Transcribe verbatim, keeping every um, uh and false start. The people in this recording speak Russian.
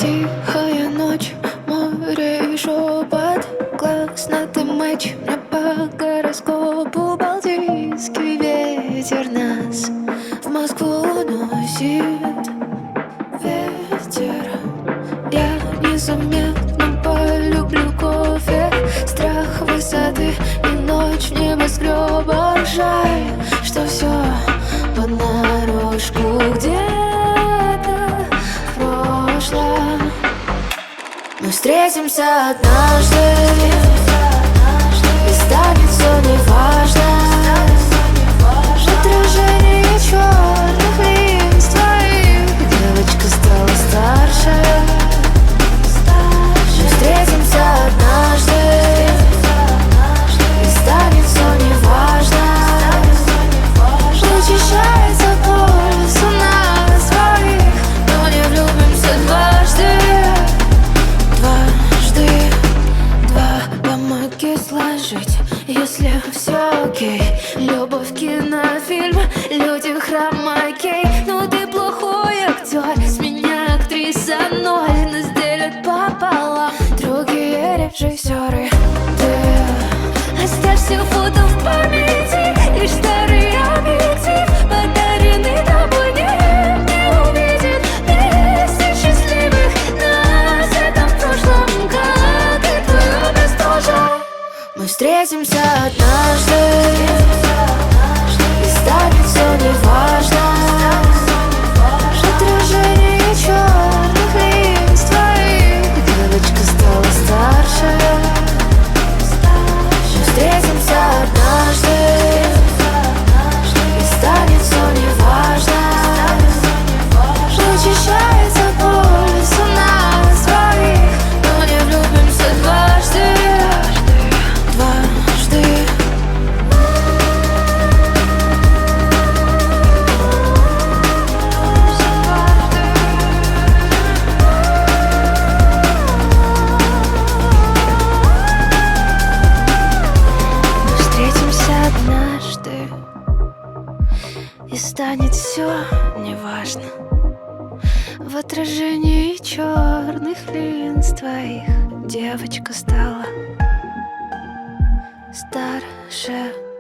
Тихая ночь, море и шепот. Классно ты мэч, мне по гороскопу. Балтийский ветер нас в Москву носит. Ветер, я незаметно полюблю кофе. Страх высоты и ночь в небоскребах. Жаль, что все понарошку где-то в прошлом. Мы встретимся однажды, и станет все неважно. В отражении черных линз твоих девочка стала старше. Мы встретимся однажды, и станет все неважно. Вычищается пульс у нас двоих, но не влюбимся дважды. Дважды, два, помоги сложить, если все окей. Любовь, кинофильм, люди, храм, окей. Ну ты плохой актер, с меня актриса ноль. Нас делят пополам другие режиссеры. Ты оставься фото в памяти, лишь старый объектив, подаренный тобой не, не увидит. Вместе счастливых нас это в прошлом, как и твой образ тоже. Мы встретимся однажды, и станет все неважно. В отражении черных линз твоих девочка стала старше. Мы встретимся однажды, и станет все неважно. Вычищается пульс у нас двоих, но не влюбимся дважды. Дважды. Мы встретимся однажды, и станет все неважно. В отражении черных линз твоих девочка стала старше.